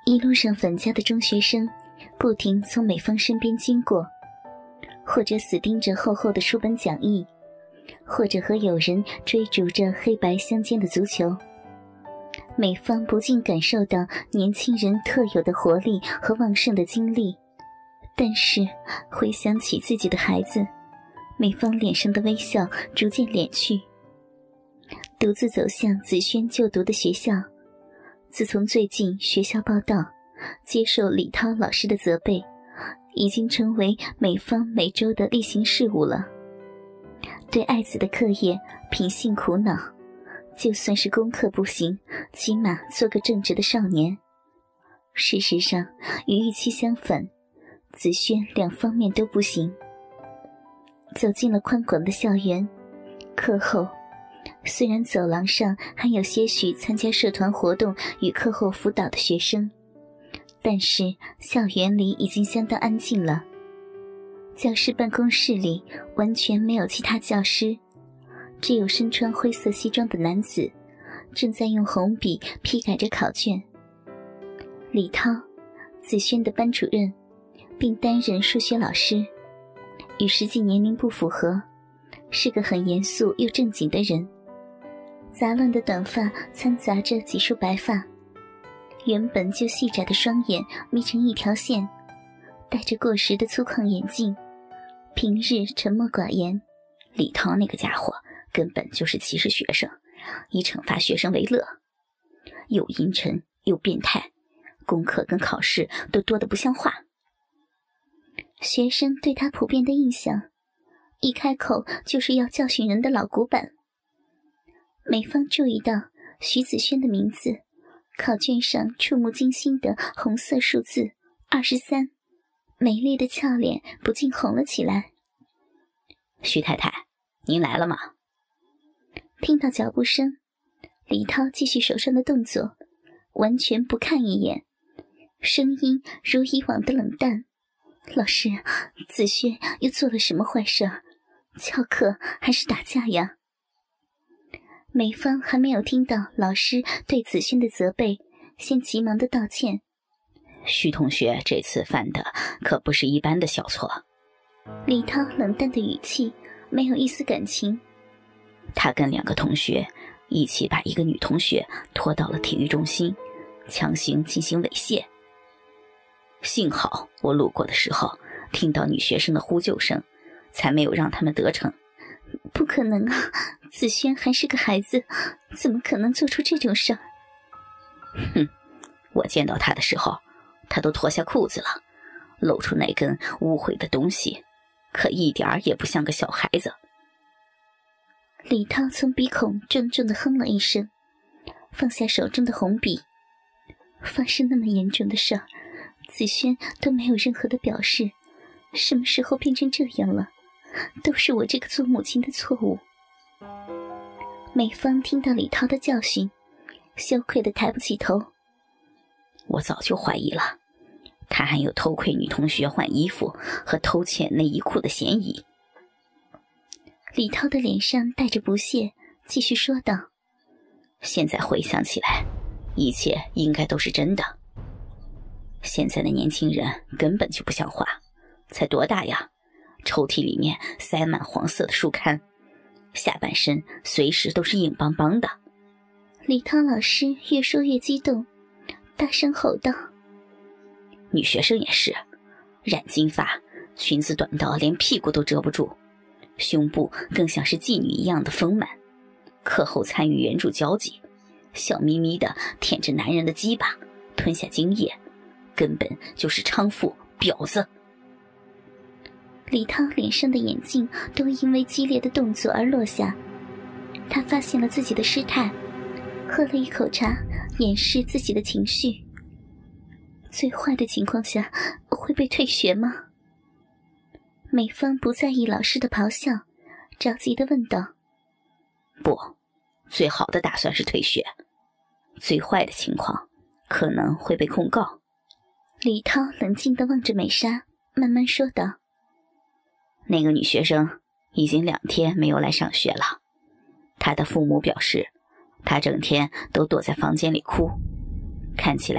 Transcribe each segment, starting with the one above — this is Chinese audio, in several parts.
一路上返家的中学生不停从美芳身边经过，或者死盯着厚厚的书本讲义，或者和友人追逐着黑白相间的足球。美芳不禁感受到年轻人特有的活力和旺盛的精力，但是回想起自己的孩子，美芳脸上的微笑逐渐敛去。独自走向子轩就读的学校，自从最近学校报到接受李涛老师的责备，已经成为美芳每周的例行事务了。对爱子的课业品性苦恼，就算是功课不行，起码做个正直的少年。事实上与预期相反，子轩两方面都不行。走进了宽广的校园，课后虽然走廊上还有些许参加社团活动与课后辅导的学生，但是校园里已经相当安静了。教师办公室里完全没有其他教师，只有身穿灰色西装的男子正在用红笔批改着考卷。李涛，子轩的班主任，并担任数学老师，与实际年龄不符合，是个很严肃又正经的人。杂乱的短发掺杂着几束白发，原本就细窄的双眼眯成一条线，戴着过时的粗犷眼镜，平日沉默寡言。 李涛那个家伙根本就是歧视学生，以惩罚学生为乐，又阴沉又变态，功课跟考试都多得不像话。 学生对他普遍的印象，一开口就是要教训人的老古板。美芳注意到徐子轩的名字，考卷上触目惊心的红色数字23，美丽的俏脸不禁红了起来。 徐太太，您来了吗？ 听到脚步声，李涛继续手上的动作，完全不看一眼，声音如以往的冷淡。老师，子轩又做了什么坏事？翘课还是打架呀？美芳还没有听到老师对子轩的责备，先急忙的道歉。 徐同学这次犯的可不是一般的小错。 李涛冷淡的语气没有一丝感情。 他跟2个同学一起把一个女同学拖到了体育中心，强行进行猥亵。幸好我路过的时候听到女学生的呼救声，才没有让他们得逞。 不可能啊，子轩还是个孩子，怎么可能做出这种事儿？ 哼，我见到他的时候，他都脱下裤子了，露出那根污秽的东西，可一点儿也不像个小孩子。 李涛从鼻孔重重地哼了一声，放下手中的红笔。发生那么严重的事儿，子轩都没有任何的表示，什么时候变成这样了？都是我这个做母亲的错误。美芳听到李涛的教训，羞愧地抬不起头。 我早就怀疑了，他还有偷窥女同学换衣服和偷窃内衣裤的嫌疑。 李涛的脸上带着不屑，继续说道： 现在回想起来，一切应该都是真的。现在的年轻人根本就不像话，才多大呀？抽屉里面塞满黄色的书刊，下半身随时都是硬邦邦的。 李涛老师越说越激动，大声吼道： 女学生也是，染金发，裙子短到连屁股都遮不住，胸部更像是妓女一样的丰满，课后参与援助交际，笑眯眯的舔着男人的鸡巴，吞下精液，根本就是娼妇婊子。 李涛脸上的眼镜都因为激烈的动作而落下，他发现了自己的失态，喝了一口茶掩饰自己的情绪。最坏的情况下会被退学吗？美芳不在意老师的咆哮，着急地问道： 不，最好的打算是退学，最坏的情况可能会被控告。 李涛冷静地望着美莎，慢慢说道： 那个女学生已经2天没有来上学了，她的父母表示，她整天都躲在房间里哭，看起来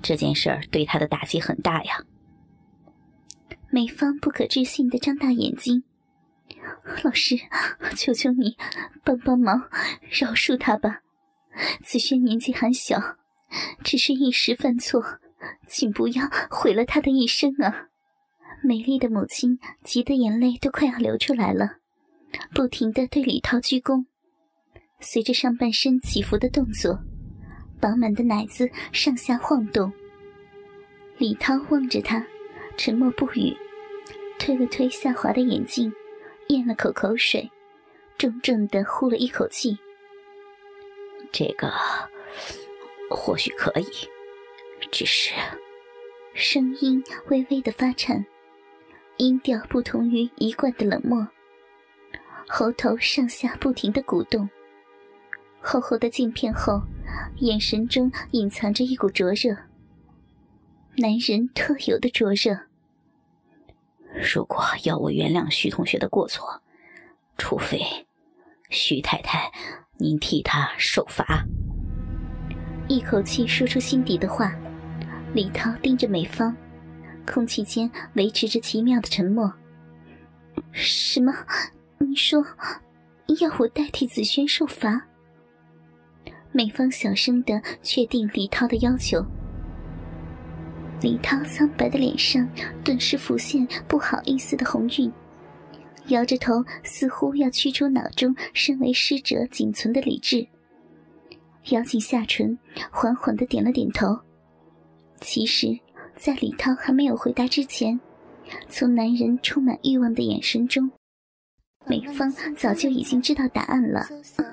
这件事儿对他的打击很大呀。 美芳不可置信地张大眼睛，老师，求求你帮帮忙，饶恕他吧。子轩年纪还小，只是一时犯错，请不要毁了他的一生啊。美丽的母亲急得眼泪都快要流出来了，不停地对李涛鞠躬。随着上半身起伏的动作，饱满的奶子上下晃动。李涛望着他，沉默不语，推了推下滑的眼镜，咽了口口水，重重地呼了一口气。 这个或许可以，只是…… 声音微微的发颤，音调不同于一贯的冷漠，喉头上下不停地鼓动，厚厚的镜片后，眼神中隐藏着一股灼热，男人特有的灼热。 如果要我原谅徐同学的过错，除非徐太太您替他受罚。 一口气说出心底的话，李涛盯着美芳，空气间维持着奇妙的沉默。什么？你说要我代替子轩受罚？美芳小声地确定李涛的要求。李涛苍白的脸上顿时浮现不好意思的红晕，摇着头，似乎要驱除脑中身为师者仅存的理智，咬紧下唇，缓缓地点了点头。其实在李涛还没有回答之前，从男人充满欲望的眼神中，美芳早就已经知道答案了。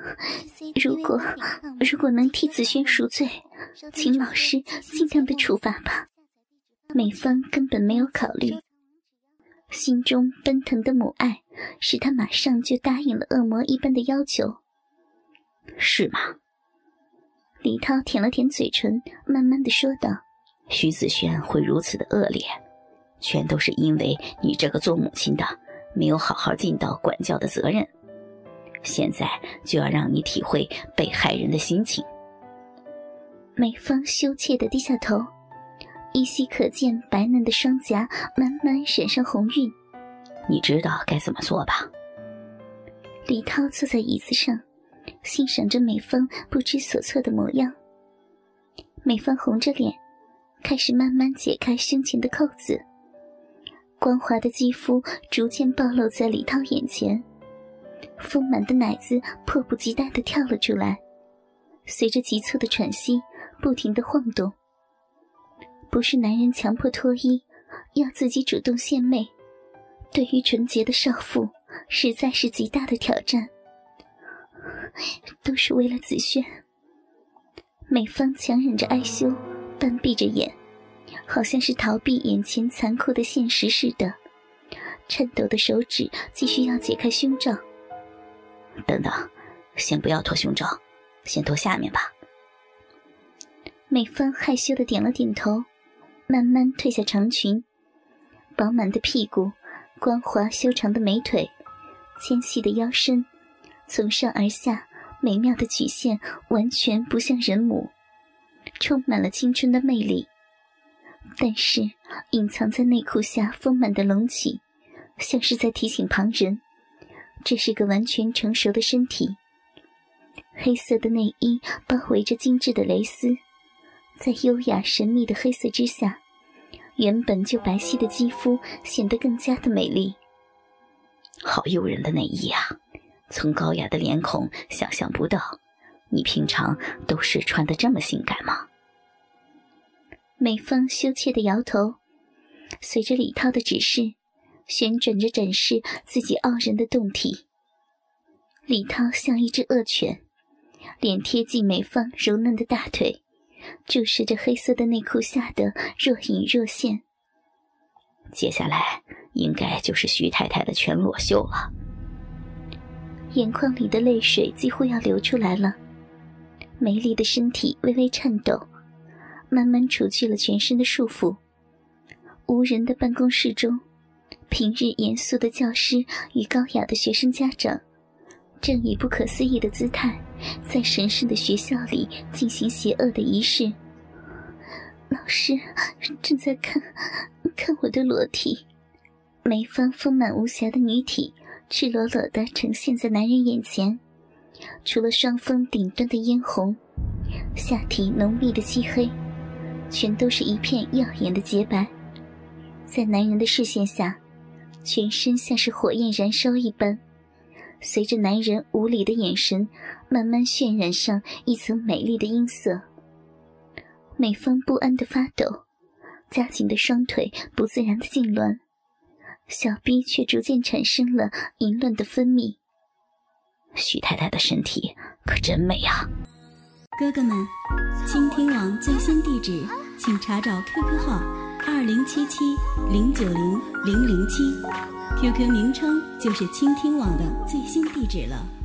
如果能替子轩赎罪，请老师尽量的处罚吧。美芳根本没有考虑，心中奔腾的母爱使她马上就答应了恶魔一般的要求。 是吗？ 李涛舔了舔嘴唇，慢慢地说道： 徐子轩会如此的恶劣，全都是因为你这个做母亲的没有好好尽到管教的责任。现在就要让你体会被害人的心情。 美芳羞怯地低下头，依稀可见白嫩的双颊慢慢染上红晕。 你知道该怎么做吧？ 李涛坐在椅子上，欣赏着美芳不知所措的模样。美芳红着脸，开始慢慢解开胸前的扣子，光滑的肌肤逐渐暴露在李涛眼前，丰满的奶子迫不及待地跳了出来，随着急促的喘息不停地晃动。不是男人强迫脱衣，要自己主动献媚，对于纯洁的少妇实在是极大的挑战。都是为了子轩。美芳强忍着哀羞，半闭着眼，好像是逃避眼前残酷的现实似的，颤抖的手指继续要解开胸罩。 等等，先不要脱胸罩，先脱下面吧。 美芳害羞地点了点头，慢慢褪下长裙，饱满的屁股，光滑修长的美腿，纤细的腰身，从上而下美妙的曲线完全不像人母，充满了青春的魅力。但是隐藏在内裤下丰满的隆起，像是在提醒旁人，这是个完全成熟的身体。黑色的内衣包围着精致的蕾丝，在优雅神秘的黑色之下，原本就白皙的肌肤显得更加的美丽。 好诱人的内衣啊，从高雅的脸孔想象不到你平常都是穿得这么性感吗？ 美芳羞怯地摇头，随着李涛的指示，旋转着展示自己傲人的胴体。李涛像一只恶犬，脸贴近美芳柔嫩的大腿，注视着黑色的内裤下的若隐若现。 接下来应该就是徐太太的全裸秀了。 眼眶里的泪水几乎要流出来了，美丽的身体微微颤抖，慢慢除去了全身的束缚。无人的办公室中，平日严肃的教师与高雅的学生家长正以不可思议的姿态在神圣的学校里进行邪恶的仪式。 老师正在看我的裸体。梅芳丰满无瑕的女体赤裸裸地呈现在男人眼前，除了双峰顶端的嫣红，下体浓密的漆黑，全都是一片耀眼的洁白。在男人的视线下，全身像是火焰燃烧一般，随着男人无理的眼神慢慢渲染上一层美丽的阴色。美芳不安地发抖，夹紧的双腿不自然地痉挛，小臂却逐渐产生了淫乱的分泌。 许太太的身体可真美啊！ 哥哥们，倾听网最新地址请查找 QQ 号2077090007，QQ 名称就是倾听网的最新地址了。